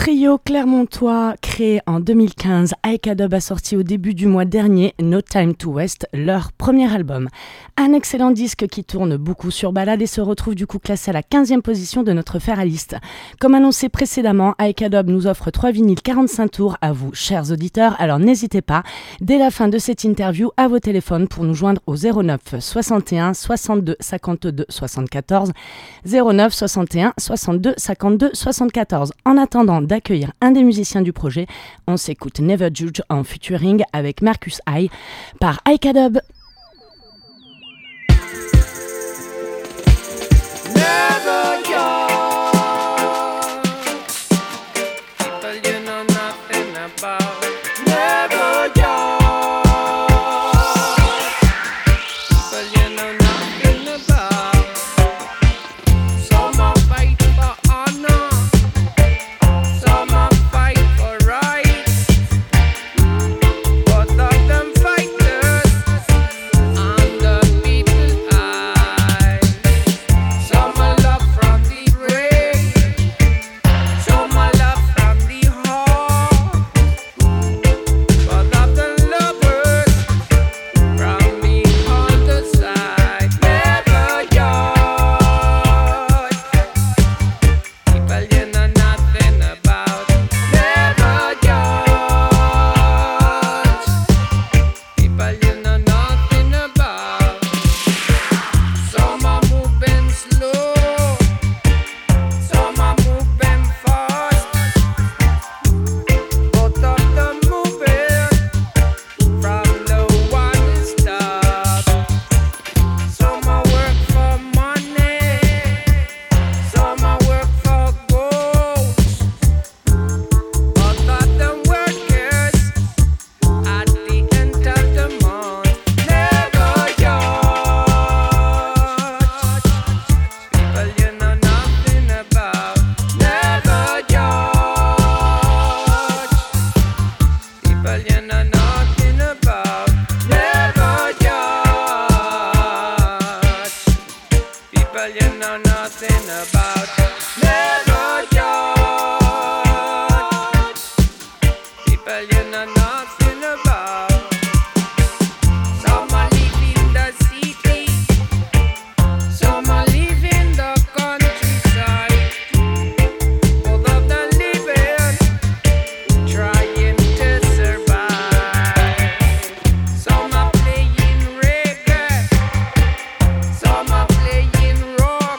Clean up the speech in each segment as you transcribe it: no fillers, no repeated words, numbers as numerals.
Trio clermontois créé en 2015, Aïkadub a sorti au début du mois dernier No Time to Waste, leur premier album. Un excellent disque qui tourne beaucoup sur balade et se retrouve du coup classé à la 15e position de notre fer à liste. Comme annoncé précédemment, Aïkadub nous offre 3 vinyles 45 tours à vous, chers auditeurs, alors n'hésitez pas, dès la fin de cette interview, à vos téléphones pour nous joindre au 09 61 62 52 74, 09 61 62 52 74. En attendant d'accueillir un des musiciens du projet, on s'écoute Never Judge en featuring avec Marcus I par Aïkadub. Never judge people you know nothing about. Never judge people you know nothing about. Some are fight for honor, some are fight for rights. Both of them fighters on the people's eyes. Some are love from the grave, some are love from the heart. Both of them lovers from the other side. Never judge people you know nothing about. Never judge people you know nothing about. Some are moving slow, some are moving fast. Both of them moving from the one stop. Some are work for money, some are work for gold. Both of them workers at the end of the month. Never judge people you know nothing about. Never judge people you know nothing about. Never judge people you know nothing about. Never judge people you know nothing about. Some are living the city, some are living the countryside. Both of them living, trying to survive. Some are playing reggae, some are playing rock.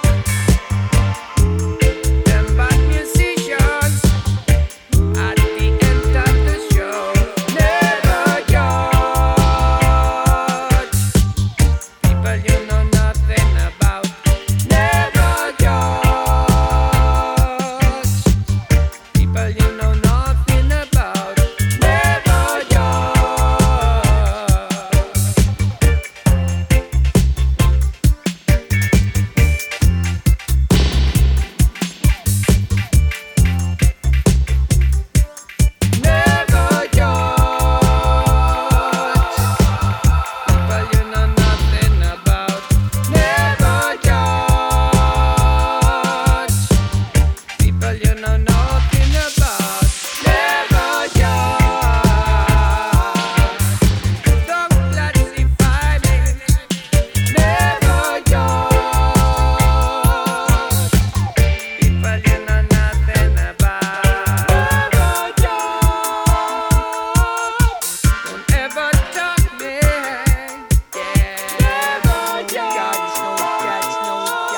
Them bad musicians at the end of the show. Never judge people you know nothing about. Never judge people you know nothing about. Never Never judge people you know nothing about. Never judge people you know nothing about. Never judge. Don't classify me. Never judge people you know nothing about. Never judge. Don't ever talk me. Yeah. Never judge. No judge. No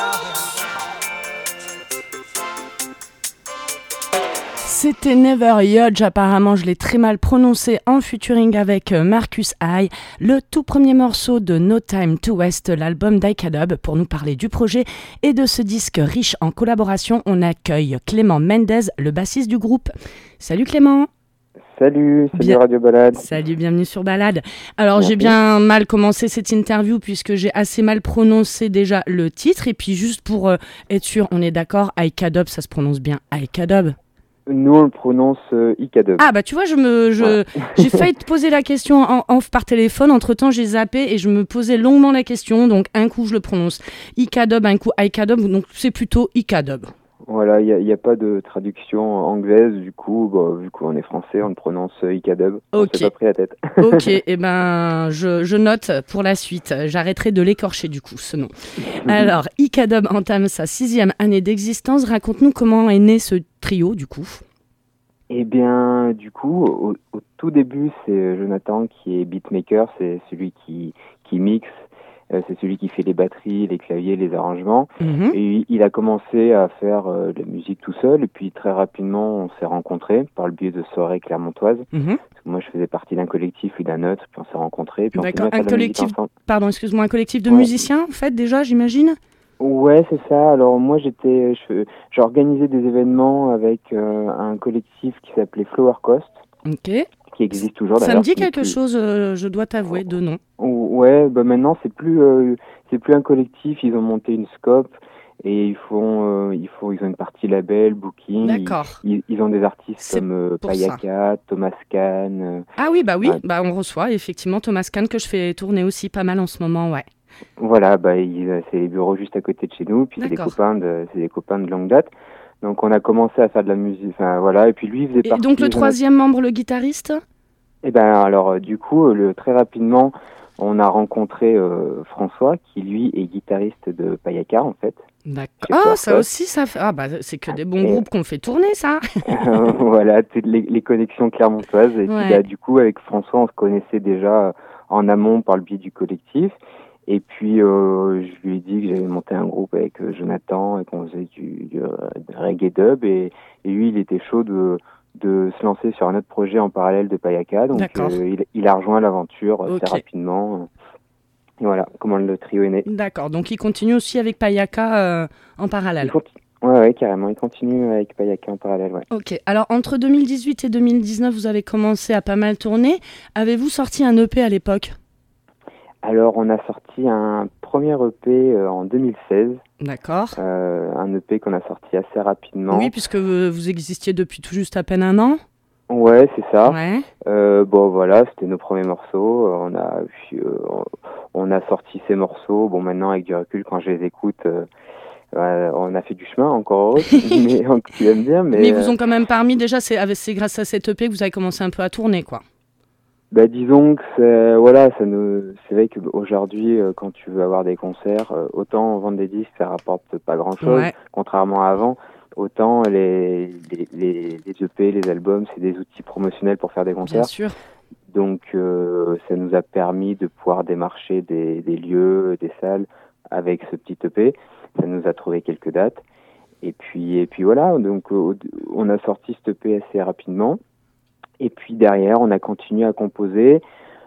judge. C'était Never Judge, apparemment je l'ai très mal prononcé, en featuring avec Marcus I, le tout premier morceau de No Time to Waste, l'album d'Aïkadub. Pour nous parler du projet et de ce disque riche en collaboration, on accueille Clément Mendez, le bassiste du groupe. Salut Clément. Salut Bien. Radio Balade. Salut, bienvenue sur Balade. Alors Merci. j'ai bien mal commencé cette interview puisque j'ai assez mal prononcé déjà le titre, et puis juste pour être sûr, on est d'accord, Aïkadub, ça se prononce bien Aïkadub. Nous, on le prononce Aïkadub. Ah bah tu vois, j'ai failli te poser la question en off par téléphone, entre-temps j'ai zappé et je me posais longuement la question, donc un coup je le prononce Aïkadub, un coup Aïkadub, donc c'est plutôt Aïkadub. Voilà, il y a pas de traduction anglaise, du coup, vu qu'on est français, on le prononce Icadub. On Ok. s'est pas pris la tête. Ok, et ben je note pour la suite. J'arrêterai de l'écorcher du coup, ce nom. Alors, Icadub entame sa 6e année d'existence. Raconte-nous comment est né ce trio du coup. Eh bien, du coup, au tout début, c'est Jonathan qui est beatmaker, c'est celui qui mixe, c'est celui qui fait les batteries, les claviers, les arrangements. Mhm. Et il a commencé à faire de la musique tout seul, et puis très rapidement, on s'est rencontrés par le biais de soirées clermontoises. Mhm. Parce que moi, je faisais partie d'un collectif, lui d'un autre, puis on s'est rencontrés, puis on s'est mis D'accord, à faire un de la musique collectif, ensemble. pardon, excuse-moi, un collectif de Ouais. musiciens en fait déjà, j'imagine. Ouais, c'est ça. Alors moi, j'organisais des événements avec un collectif qui s'appelait Flower Coast, Ok. qui existe toujours Ça d'ailleurs. me dit qui est quelque plus- chose, je dois t'avouer, de nom. Ouais, maintenant c'est plus un collectif. Ils ont monté une scope et ils ont une partie label, booking. D'accord. Ils ont des artistes C'est comme pour ça. Payaka, Thomas Kahn. Ah oui, Ouais. bah on reçoit effectivement Thomas Kahn que je fais tourner aussi pas mal en ce moment, ouais. Voilà, c'est les bureaux juste à côté de chez nous. Puis D'accord. c'est des copains de longue date. Donc on a commencé à faire de la musique. Enfin voilà. Et puis lui il faisait Et partie. donc le troisième membre, le guitariste? Et ben alors du coup très rapidement on a rencontré François qui lui est guitariste de Payaka en fait. D'accord. Chez Ah, Flower ça Coast. aussi, ça fait. Ah, bah, c'est que des bons Et groupes qu'on fait tourner, ça. voilà toutes les connexions clermontoises et Ouais. puis du coup avec François on se connaissait déjà en amont par le biais du collectif et puis je lui ai dit que j'avais monté un groupe avec Jonathan et qu'on faisait du reggae dub et lui il était chaud de se lancer sur un autre projet en parallèle de Payaka. Donc D'accord. il a rejoint l'aventure Ok. assez rapidement. Et voilà comment le trio est né. D'accord. Donc, il continue aussi avec Payaka en parallèle. Ouais, carrément. Il continue avec Payaka en parallèle, ouais. Ok. Alors, entre 2018 et 2019, vous avez commencé à pas mal tourner. Avez-vous sorti un EP à l'époque? Alors, on a sorti un premier EP en 2016. D'accord. Un EP qu'on a sorti assez rapidement. Oui, puisque vous existiez depuis tout juste à peine un an. Ouais, c'est ça. Ouais. Voilà, c'était nos premiers morceaux. On a sorti ces morceaux. Bon, maintenant, avec du recul, quand je les écoute, on a fait du chemin, encore heureux. Mais tu vas me dire, Mais ils vous ont quand même permis, déjà, c'est grâce à cet EP que vous avez commencé un peu à tourner, quoi. Disons que c'est vrai qu'aujourd'hui, quand tu veux avoir des concerts, autant vendre des disques, ça rapporte pas grand-chose, Ouais. contrairement à avant. Autant les EP, les albums, c'est des outils promotionnels pour faire des Bien concerts. sûr. Donc, ça nous a permis de pouvoir démarcher des lieux, des salles avec ce petit EP. Ça nous a trouvé quelques dates. Et puis voilà. Donc, on a sorti cet EP assez rapidement. Et puis derrière, on a continué à composer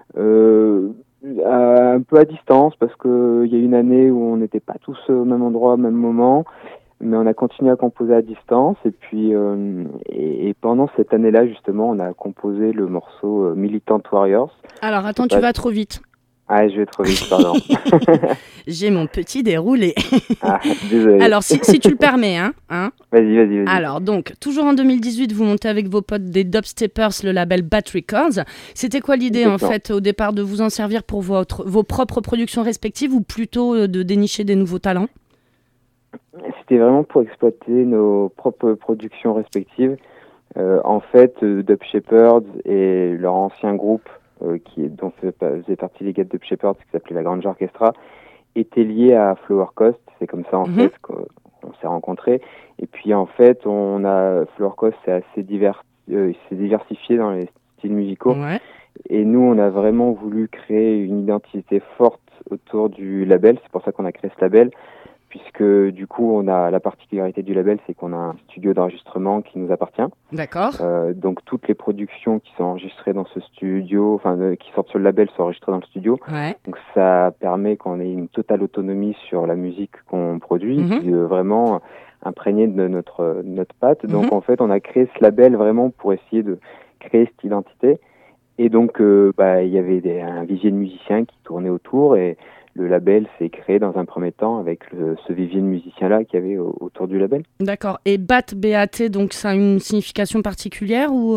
un peu à distance parce qu'il y a une année où on n'était pas tous au même endroit au même moment. Mais on a continué à composer à distance et puis et pendant cette année-là justement on a composé le morceau Militant Warriors. Alors, attends, tu vas trop vite. Ah, je vais trop vite, pardon. J'ai mon petit déroulé. Ah, désolé. Alors, si tu le permets, hein. Vas-y. Alors, donc, toujours en 2018, vous montez avec vos potes des Dubsteppers le label Bat Records. C'était quoi l'idée, en Exactement. fait, au départ, de vous en servir pour vos propres productions respectives ou plutôt de dénicher des nouveaux talents? C'était vraiment pour exploiter nos propres productions respectives. En fait, Dub Shepherds et leur ancien groupe, dont faisait partie les gars de Dub Shepherds, qui s'appelait la Grange Orchestra, étaient liés à Flower Coast. C'est comme ça, en fait, qu'on s'est rencontrés. Et puis, en fait, Flower Coast s'est diversifié dans les styles musicaux. Ouais. Et nous, on a vraiment voulu créer une identité forte autour du label. C'est pour ça qu'on a créé ce label. Puisque du coup, on a la particularité du label, c'est qu'on a un studio d'enregistrement qui nous appartient. D'accord. Donc toutes les productions qui sont enregistrées dans ce studio, qui sortent sur le label, sont enregistrées dans le studio. Ouais. Donc ça permet qu'on ait une totale autonomie sur la musique qu'on produit, qui est vraiment imprégnée de notre patte. Donc en fait, on a créé ce label vraiment pour essayer de créer cette identité. Et donc il y avait un vivier de musiciens qui tournait autour et le label s'est créé dans un premier temps avec ce vivier de musiciens-là qu'il y avait autour du label. D'accord. Et BAT, donc ça a une signification particulière ou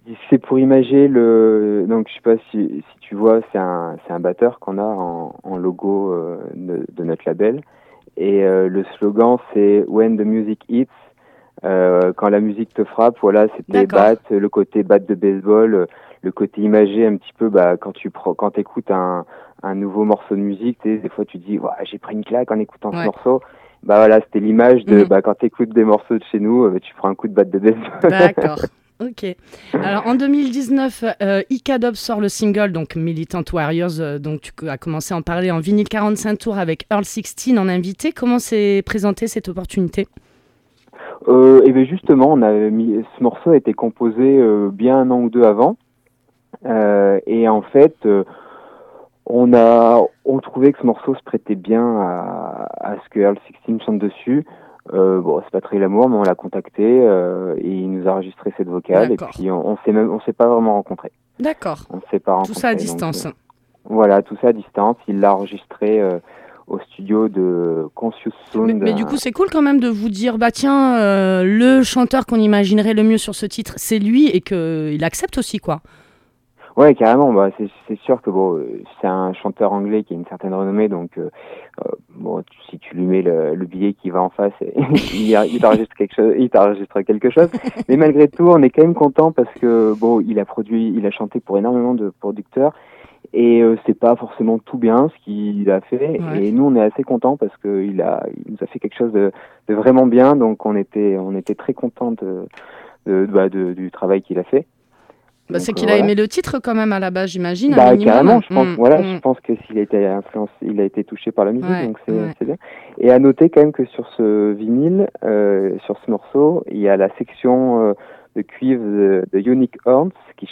C'est pour imager donc je sais pas si tu vois, c'est un batteur qu'on a en logo de notre label. Et le slogan, c'est When the music hits. Quand la musique te frappe, voilà, c'était le côté bat de baseball, le côté imagé un petit peu, quand t'écoutes un nouveau morceau de musique, des fois tu dis, j'ai pris une claque en écoutant ce morceau. Voilà, c'était l'image de, quand t'écoutes des morceaux de chez nous, tu prends un coup de batte de baseball. D'accord. Ok. Alors en 2019, Ika sort le single, donc Militant Warriors, donc tu as commencé à en parler en vinyle 45 tours avec Earl 16 en invité. Comment s'est présentée cette opportunité ? Et bien justement, ce morceau a été composé bien un an ou deux avant. Et en fait, on trouvait que ce morceau se prêtait bien à ce que Earl 16 chante dessus. C'est pas très l'amour, mais on l'a contacté et il nous a enregistré cette vocale. D'accord. Et puis on s'est pas vraiment rencontrés. D'accord. On s'est pas rencontrés. Tout ça à distance. Donc, voilà, tout ça à distance. Il l'a enregistré au studio de Conscious Sound. Mais du coup, c'est cool quand même de vous dire, tiens, le chanteur qu'on imaginerait le mieux sur ce titre, c'est lui, et qu'il accepte aussi, quoi. Ouais, carrément. C'est sûr que c'est un chanteur anglais qui a une certaine renommée, donc si tu lui mets le billet qui va en face, il t'enregistre quelque chose. Mais malgré tout, on est quand même content parce que il a chanté pour énormément de producteurs et c'est pas forcément tout bien ce qu'il a fait. Ouais. Et nous, on est assez contents parce que il nous a fait quelque chose de vraiment bien. Donc on était très contents du travail qu'il a fait. C'est qu'il a aimé le titre quand même à la base, j'imagine. Carrément, je pense. Je pense que s'il a été influencé, il a été touché par la musique, donc c'est bien. Et à noter quand même que sur ce vinyle, sur ce morceau, il y a la section de cuivre de Unique Horns qui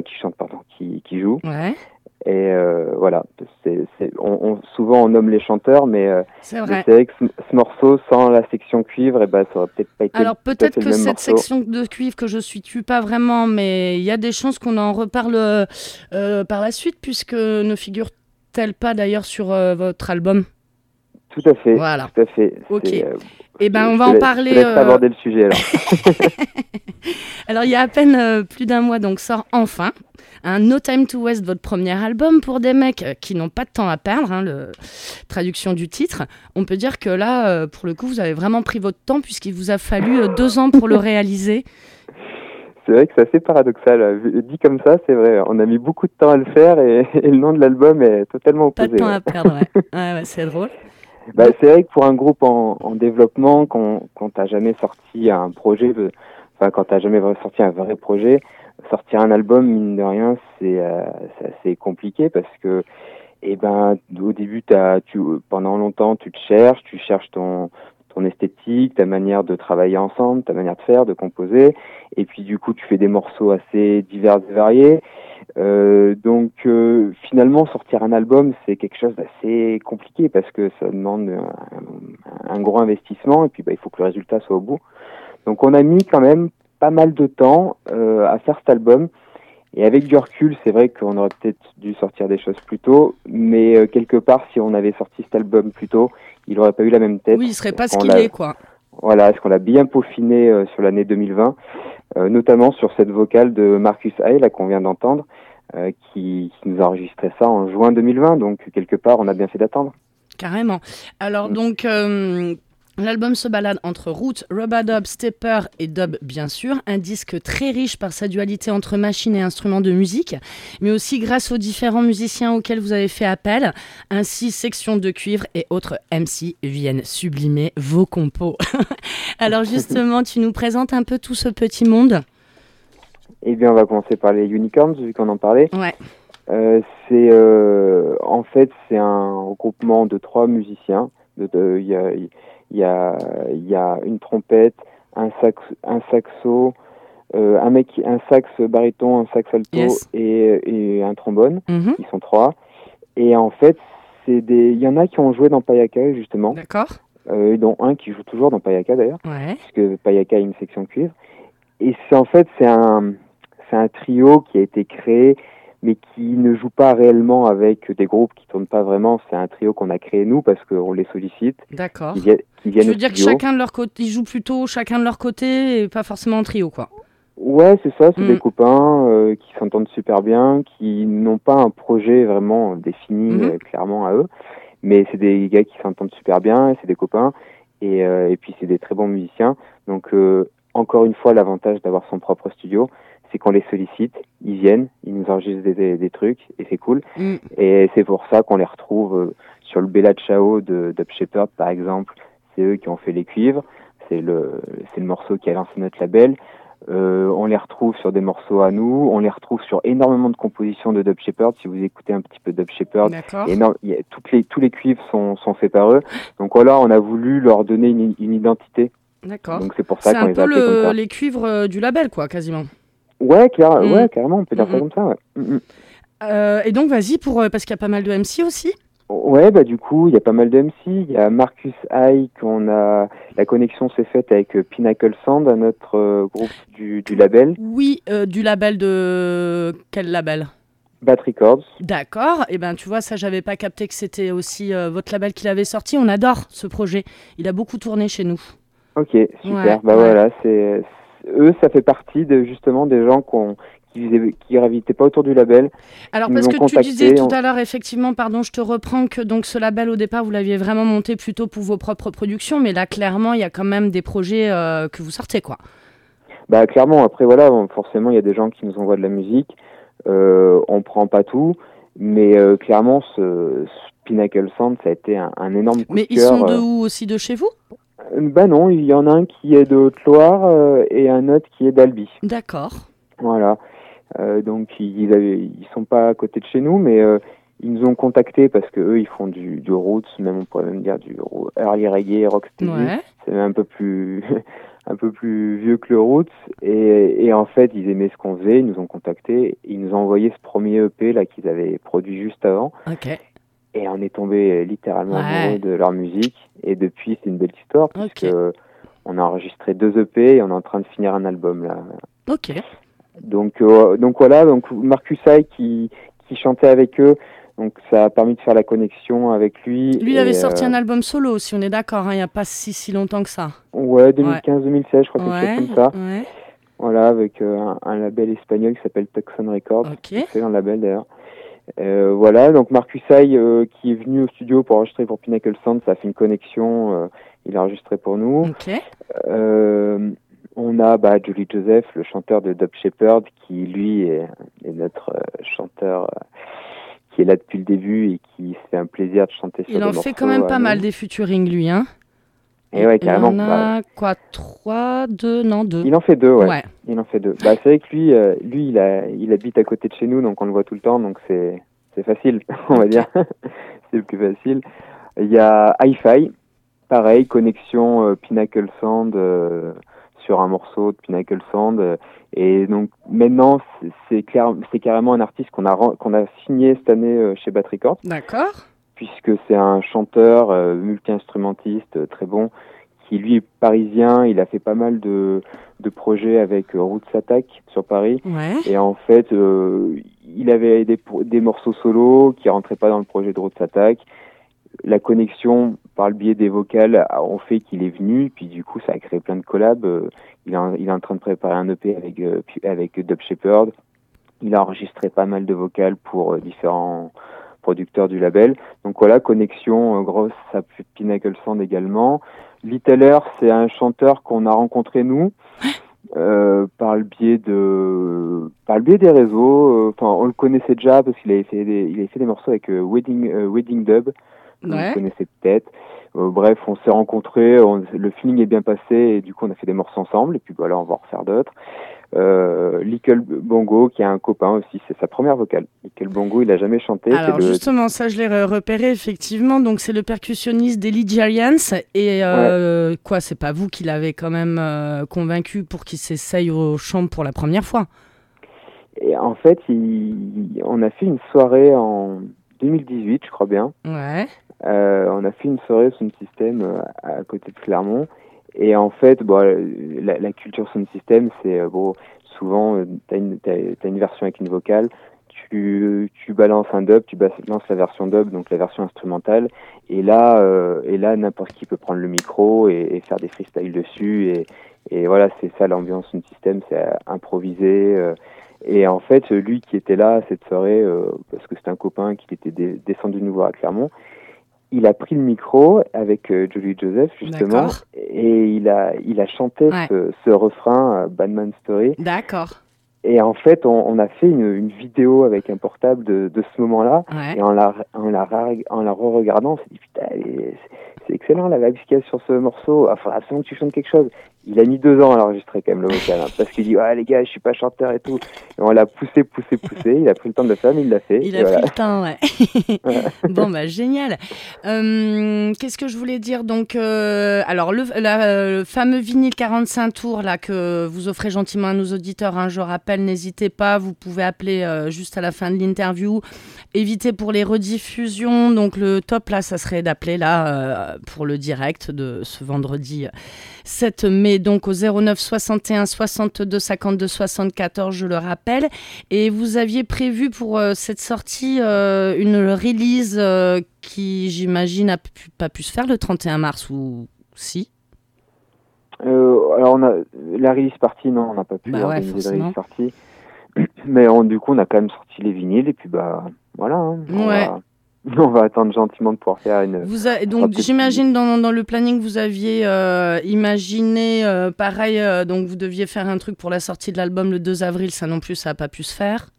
joue. Ouais. Et voilà, souvent on nomme les chanteurs, mais c'est vrai que ce morceau sans la section cuivre, ça aurait peut-être pas été. Alors peut-être que cette section de cuivre que je suis pas vraiment, mais il y a des chances qu'on en reparle par la suite, puisque ne figure-t-elle pas d'ailleurs sur votre album ? Tout à fait. Voilà. Tout à fait. Ok. On va en parler. Je te laisse aborder le sujet alors. Alors il y a à peine plus d'un mois, donc sort enfin un No Time to Waste, votre premier album pour des mecs qui n'ont pas de temps à perdre, traduction du titre. On peut dire que là, pour le coup, vous avez vraiment pris votre temps puisqu'il vous a fallu 2 ans pour le réaliser. C'est vrai que c'est assez paradoxal. Dit comme ça, c'est vrai. On a mis beaucoup de temps à le faire et le nom de l'album est totalement opposé. Pas de temps à perdre, ouais, c'est drôle. C'est vrai que pour un groupe en développement, quand t'as jamais sorti un projet, quand t'as jamais sorti un vrai projet, sortir un album, mine de rien, c'est assez compliqué parce que, au début, pendant longtemps, tu cherches ton esthétique, ta manière de travailler ensemble, ta manière de faire, de composer, et puis du coup, tu fais des morceaux assez divers et variés. Donc finalement sortir un album c'est quelque chose d'assez compliqué parce que ça demande un gros investissement et puis il faut que le résultat soit au bout. Donc on a mis quand même pas mal de temps à faire cet album et avec du recul c'est vrai qu'on aurait peut-être dû sortir des choses plus tôt, mais quelque part si on avait sorti cet album plus tôt il aurait pas eu la même tête. Oui, il serait pas ce qu'il est quoi. Voilà, parce qu'on l'a bien peaufiné sur l'année 2020, notamment sur cette vocale de Marcus Hay là qu'on vient d'entendre, qui nous a enregistré ça en juin 2020, donc quelque part on a bien fait d'attendre. Carrément. Alors donc l'album se balade entre roots, rub-a-dub, stepper et dub bien sûr, un disque très riche par sa dualité entre machines et instruments de musique, mais aussi grâce aux différents musiciens auxquels vous avez fait appel, ainsi section de cuivre et autres MC viennent sublimer vos compos. Alors justement, tu nous présentes un peu tout ce petit monde ? Eh bien, on va commencer par les Unicorns, vu qu'on en parlait. Ouais. En fait, c'est un regroupement de 3 musiciens. Il y a une trompette, un saxo, un sax baryton, un sax alto et un trombone. Mm-hmm. Ils sont 3. Et en fait, il y en a qui ont joué dans Payaka, justement. D'accord. Dont un qui joue toujours dans Payaka, d'ailleurs. Ouais. Puisque Payaka a une section cuivre. Et c'est un trio qui a été créé, mais qui ne joue pas réellement avec des groupes qui tournent pas vraiment. C'est un trio qu'on a créé nous parce qu'on les sollicite. D'accord. Qui viennent tu veux dire que chacun de leur côté, ils jouent plutôt chacun de leur côté et pas forcément en trio, quoi. Ouais, c'est ça, c'est Mm. des copains qui s'entendent super bien, qui n'ont pas un projet vraiment défini Mhm. clairement à eux, mais c'est des gars qui s'entendent super bien, et c'est des copains, et puis c'est des très bons musiciens. Donc encore une fois, l'avantage d'avoir son propre studio, c'est qu'on les sollicite, ils viennent, ils nous enregistrent des trucs, et c'est cool. Mm. Et c'est pour ça qu'on les retrouve sur le Bella Ciao de Dub Shepherd, par exemple. C'est eux qui ont fait les cuivres, c'est le morceau qui a lancé notre label. On les retrouve sur des morceaux à nous, on les retrouve sur énormément de compositions de Dub Shepherd. Si vous écoutez un petit peu Dub Shepherd, D'accord. tous les cuivres sont faits par eux. Donc voilà, on a voulu leur donner une identité. D'accord. Donc c'est pour ça C'est qu'on un les a peu appelés comme ça. les cuivres du label, quoi, quasiment. Ouais, Mm. ouais, carrément, on peut dire ça Mm, comme ça, ouais. et donc, vas-y, parce qu'il y a pas mal de MC aussi. Ouais, bah du coup, il y a pas mal de MC. Il y a Marcus High, la connexion s'est faite avec Pinnacle Sound, un autre groupe du label, Oui, du label de... Quel label? Bat Records. D'accord. Et ben, tu vois, ça, j'avais pas capté que c'était aussi votre label qui l'avait sorti. On adore ce projet. Il a beaucoup tourné chez nous. Ok, super. Ouais, Bah ouais. voilà, eux, ça fait partie justement des gens qui gravitaient pas autour du label, Alors, qui nous parce ont que tu disais contactés. tout à l'heure, effectivement, pardon, je te reprends, que donc ce label, au départ, vous l'aviez vraiment monté plutôt pour vos propres productions, mais là, clairement, il y a quand même des projets que vous sortez, quoi. Bah clairement, après voilà, forcément, il y a des gens qui nous envoient de la musique. On prend pas tout, mais clairement, ce Pinnacle Sound, ça a été un énorme coup Mais de ils sont cœur. de où aussi? De chez vous? Bah non, il y en a un qui est de Haute-Loire et un autre qui est d'Albi. D'accord. Voilà. Donc ils sont pas à côté de chez nous, mais ils nous ont contactés parce que eux ils font du roots, même on pourrait même dire du early reggae, rocksteady. Ouais. C'est même un peu plus un peu plus vieux que le roots. Et en fait ils aimaient ce qu'on faisait, ils nous ont contactés, ils nous ont envoyé ce premier EP là qu'ils avaient produit juste avant. Ok. Et on est tombé littéralement amoureux de leur musique. Et depuis, c'est une belle histoire, puisque on a enregistré 2 EP et on est en train de finir un album là. Ok. Donc voilà, donc Marcus Hay qui chantait avec eux, donc ça a permis de faire la connexion avec lui. Lui, il avait sorti un album solo, si on est d'accord, hein, il n'y a pas si longtemps que ça. Ouais, 2015-2016, je crois, quelque chose comme ça. Ouais. Voilà, avec un label espagnol qui s'appelle Tucson Records. Ok. Excellent label d'ailleurs. Voilà, donc Marcus Hay qui est venu au studio pour enregistrer pour Pinnacle Sound, ça a fait une connexion, il a enregistré pour nous. Ok. On a Jolly Joseph, le chanteur de Dub Shepherd, qui lui est notre chanteur qui est là depuis le début et qui se fait un plaisir de chanter sur des morceaux. Il en fait quand même pas mal des featuring, lui, hein. Et ouais, carrément. Il en a quoi, 3, 2, non 2. Il en fait 2, ouais. Il en fait 2. C'est vrai que lui, il habite à côté de chez nous, donc on le voit tout le temps, donc c'est facile, on va dire. C'est le plus facile. Il y a Hi-Fi, pareil, connexion Pinnacle Sound sur un morceau de Pinnacle Sound. Et donc maintenant, c'est carrément un artiste qu'on a signé cette année chez Bat Records. D'accord. Puisque c'est un chanteur multi-instrumentiste très bon, qui lui est parisien. Il a fait pas mal de projets avec Roots Attack sur Paris. Ouais. Et en fait, il avait des morceaux solos qui rentraient pas dans le projet de Roots Attack. La connexion par le biais des vocales ont fait qu'il est venu, puis du coup ça a créé plein de collabs. Il est en train de préparer un EP avec Dub Shepherd. Il a enregistré pas mal de vocales pour différents producteur du label. Donc voilà, connexion grosse à Pinnacle Sound également. Little Air, c'est un chanteur qu'on a rencontré nous par le biais des réseaux. Enfin, on le connaissait déjà parce qu'il avait fait des morceaux avec Wedding Dub. Vous connaissez peut-être. Bref, on s'est rencontrés, le feeling est bien passé et du coup on a fait des morceaux ensemble et puis voilà, on va en refaire d'autres. Likel Bongo qui est un copain aussi, c'est sa première vocale. Likel Bongo, il a jamais chanté. Alors justement, ça je l'ai repéré effectivement, donc c'est le percussionniste d'Ellie Giants et quoi, c'est pas vous qui l'avez quand même convaincu pour qu'il s'essaye au chant pour la première fois? Et en fait, on a fait une soirée en 2018, je crois bien. Ouais. On a fait une soirée Sound System à côté de Clermont. Et en fait, la culture Sound System, c'est souvent, t'as une version avec une vocale, tu balances un dub, tu balances la version dub, donc la version instrumentale, et là n'importe qui peut prendre le micro et faire des freestyles dessus, Et voilà, c'est ça l'ambiance Sound System, c'est improvisé. Et en fait, lui qui était là cette soirée, parce que c'était un copain qui était descendu nous voir à Clermont, il a pris le micro avec Julie Joseph justement, D'accord. et il a chanté Ouais. ce refrain Bad Man Story. D'accord. Et en fait, on a fait une vidéo avec un portable de ce moment-là, Ouais. et en la re-regardant, on s'est dit putain, c'est excellent la vibe qu'il y a sur ce morceau. Il faudra absolument que tu chantes quelque chose. Il a mis 2 ans à l'enregistrer quand même le vocal, hein, parce qu'il dit les gars, je suis pas chanteur et tout. Et on l'a poussé. Il a pris le temps de le faire, mais il l'a fait. Il et a voilà. pris le temps, ouais. Bon, bah génial. Qu'est-ce que je voulais dire? Donc, alors, le fameux vinyle 45 tours là, que vous offrez gentiment à nos auditeurs, hein, je rappelle, n'hésitez pas, vous pouvez appeler juste à la fin de l'interview. Évitez pour les rediffusions. Donc, le top, là, ça serait d'appeler là pour le direct de ce vendredi 7 mai, donc au 09 61 62 52 74, je le rappelle. Et vous aviez prévu pour cette sortie une release qui, j'imagine, n'a pas pu se faire le 31 mars, ou si? Alors, la release party, non, on n'a pas pu Bah ouais, organiser de forcément. release party. Mais du coup, on a quand même sorti les vinyles, et puis voilà. Hein, Ouais. on va attendre gentiment de pouvoir faire une. Donc, peut-être- j'imagine dans le planning, vous aviez imaginé pareil, donc vous deviez faire un truc pour la sortie de l'album le 2 avril, ça non plus, ça n'a pas pu se faire.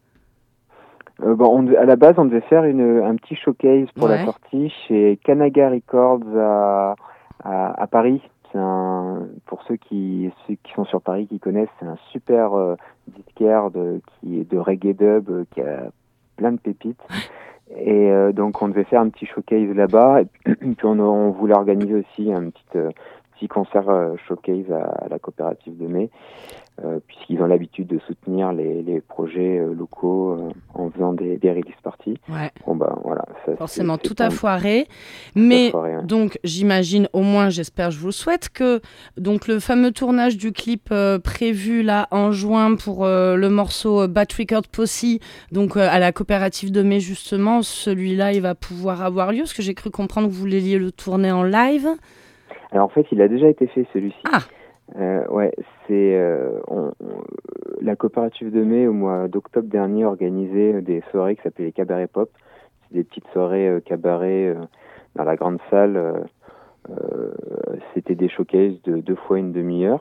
À la base, on devait faire un petit showcase pour la Ouais. sortie chez Kanaga Records à Paris. Pour ceux qui sont sur Paris, qui connaissent, c'est un super disquaire qui est de reggae dub, qui a plein de pépites. Et donc, on devait faire un petit showcase là-bas. Et puis, on voulait organiser aussi un petit concert showcase à la coopérative de mai. Puisqu'ils ont l'habitude de soutenir les projets locaux en faisant des release parties. Ouais. Bon, voilà. Ça, Forcément, c'est tout pas a un- foiré. tout Mais à foirer, ouais. donc, j'imagine, au moins, j'espère, je vous le souhaite, que donc, le fameux tournage du clip prévu là en juin pour le morceau Bat Record Posse, donc à la coopérative de mai, justement, celui-là, il va pouvoir avoir lieu, parce que j'ai cru comprendre que vous vouliez le tourner en live. Alors, en fait, il a déjà été fait, celui-ci. Ah. Ouais, c'est la coopérative de mai, au mois d'octobre dernier, organisait des soirées qui s'appelaient les cabarets pop. C'est des petites soirées cabaret dans la grande salle. C'était des showcases de 2 fois une demi-heure.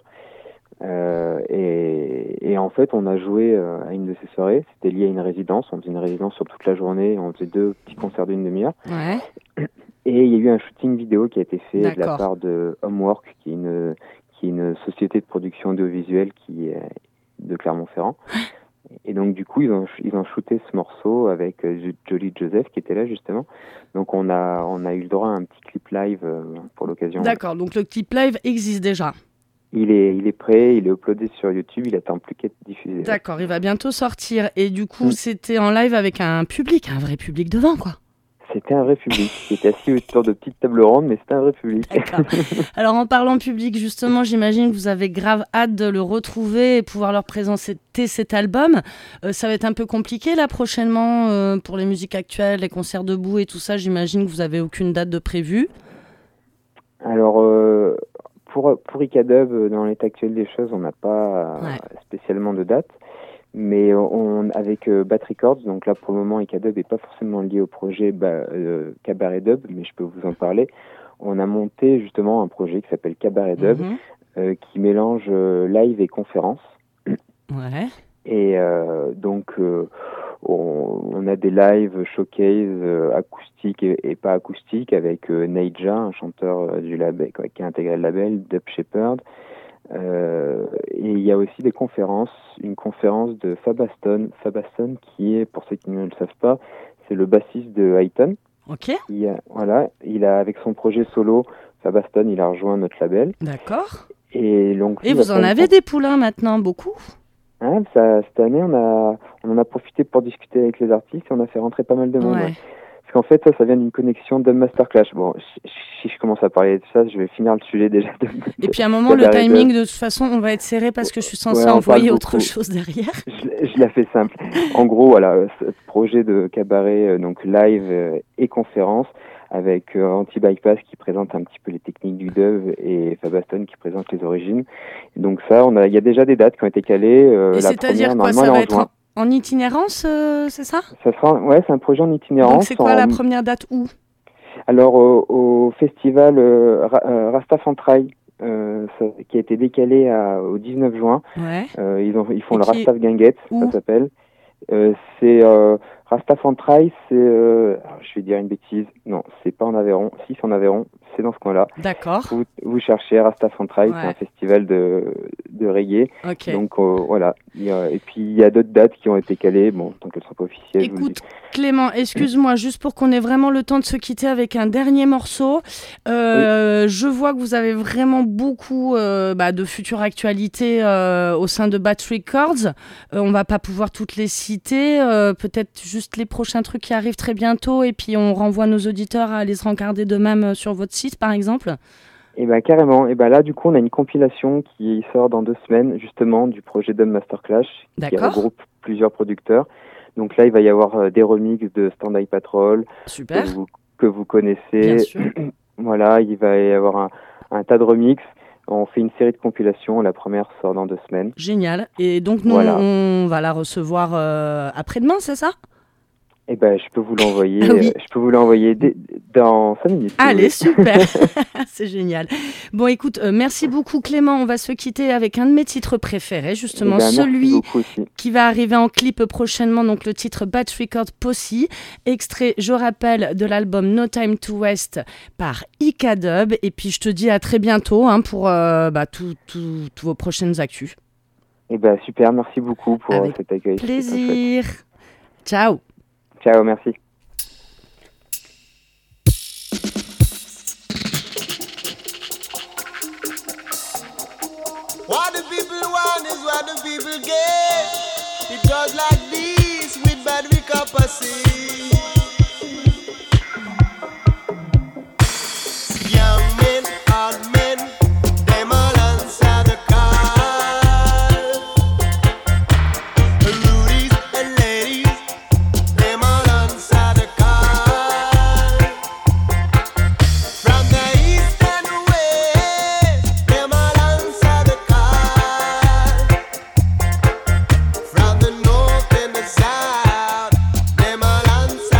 Et en fait, on a joué à une de ces soirées. C'était lié à une résidence. On faisait une résidence sur toute la journée. On faisait 2 petits concerts d'une demi-heure. Ouais. Et il y a eu un shooting vidéo qui a été fait de la D'accord. part de Homework, qui est une société de production audiovisuelle qui est de Clermont-Ferrand. Et donc, du coup, ils ont shooté ce morceau avec Julie Joseph qui était là, justement. Donc, on a eu le droit à un petit clip live pour l'occasion. D'accord, donc le clip live existe déjà. Il est prêt, il est uploadé sur YouTube, il attend plus qu'à être diffusé. D'accord, il va bientôt sortir. Et du coup, c'était en live avec un public, un vrai public devant, quoi. C'était un vrai public qui était assis autour de petites tables rondes, mais c'était un vrai public. D'accord. Alors, en parlant public, justement, j'imagine que vous avez grave hâte de le retrouver et pouvoir leur présenter cet album. Ça va être un peu compliqué, là, prochainement, pour les musiques actuelles, les concerts debout et tout ça. J'imagine que vous n'avez aucune date de prévue. Alors, pour Icadub, dans l'état actuel des choses, on n'a pas spécialement de date. Mais avec Bat Records, donc là pour le moment Icadub n'est pas forcément lié au projet Cabaret Dub, mais je peux vous en parler. On a monté justement un projet qui s'appelle Cabaret Dub, qui mélange live et conférence. Ouais. Et donc on a des lives showcase acoustiques et pas acoustiques avec Neija, un chanteur du label qui a intégré le label Dub Shepherd. Et il y a aussi des conférences, une conférence de Fabaston qui est, pour ceux qui ne le savent pas, c'est le bassiste de Highton. Ok. Il a avec son projet solo, Fabaston, il a rejoint notre label. D'accord. Et donc vous en avez des poulains maintenant, beaucoup? Hein, cette année, on en a profité pour discuter avec les artistes et on a fait rentrer pas mal de monde. Ouais. Ouais. Parce qu'en fait, ça vient d'une connexion Dub Master Clash. Bon, si je commence à parler de ça, je vais finir le sujet déjà. Et puis à un moment, le timing, de toute façon, on va être serré parce que je suis censée envoyer autre chose derrière. Je la fais simple. En gros, voilà, ce projet de cabaret, donc live et conférence, avec Anti-Bypass qui présente un petit peu les techniques du dub et Fabaston qui présente les origines. Et donc ça, il y a déjà des dates qui ont été calées. Et c'est-à-dire quoi, ça va être en itinérance, c'est ça ? Ça sera, ouais, c'est un projet en itinérance. Donc c'est quoi la première date où ? Alors au festival Rastafantrail, qui a été décalé au 19 juin. Ouais. Ils font le Rastaf Guinguette, ça s'appelle. C'est Rastafantrail, je vais dire une bêtise. Non, c'est pas en Aveyron. Si, c'est en Aveyron. C'est dans ce coin-là. D'accord. Vous cherchez Rastafantrail, c'est un festival de reggae. Okay. Donc voilà. Et puis il y a d'autres dates qui ont été calées. Bon, tant qu'elles ne sont pas officielles. Écoute, Clément, excuse-moi, juste pour qu'on ait vraiment le temps de se quitter avec un dernier morceau. Je vois que vous avez vraiment beaucoup de futures actualités au sein de Bat Records. On va pas pouvoir toutes les citer. Peut-être juste les prochains trucs qui arrivent très bientôt. Et puis on renvoie nos auditeurs à aller se rencarder d'eux-mêmes sur votre site, par exemple. Et carrément. Et là, du coup, on a une compilation qui sort dans 2 semaines, justement, du projet Dub Master Clash, qui regroupe plusieurs producteurs. Donc là, il va y avoir des remixes de Stand Eye Patrol, que vous connaissez. Bien sûr. Voilà, il va y avoir un tas de remixes. On fait une série de compilations. La première sort dans 2 semaines. Génial. Et donc, nous, on va la recevoir après-demain, c'est ça ? Je peux vous l'envoyer. Je peux vous l'envoyer dans 5 minutes. Allez, super. C'est génial. Bon, écoute, merci beaucoup Clément. On va se quitter avec un de mes titres préférés, justement celui qui va arriver en clip prochainement, donc le titre Bat Record Posse, extrait, je rappelle, de l'album No Time to Waste par Ika Dub. Et puis je te dis à très bientôt pour tous vos prochaines actus. Super, merci beaucoup pour cet accueil. Plaisir. Ciao. Ciao, merci. What the people want is what the people get. It goes like this with Bad Record Posse. Young men, old men, them all answer the call. Rudies and ladies, them all answer the call. From the east and west, them all answer the call. From the north and the south, them all answer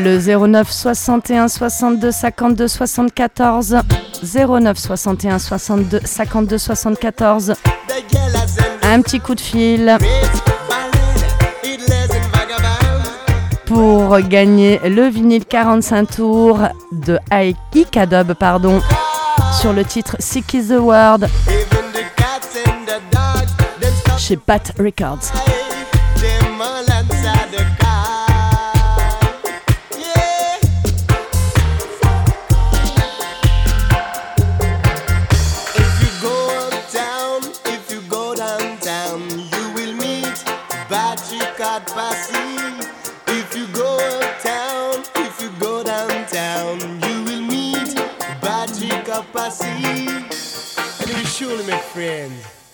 le 09 61 62 52 74. 09 61 62 52 74. Un petit coup de fil pour gagner le vinyle 45 tours de Ika-Dub, sur le titre Sick is the Word chez Pat Records. Surely, my friend.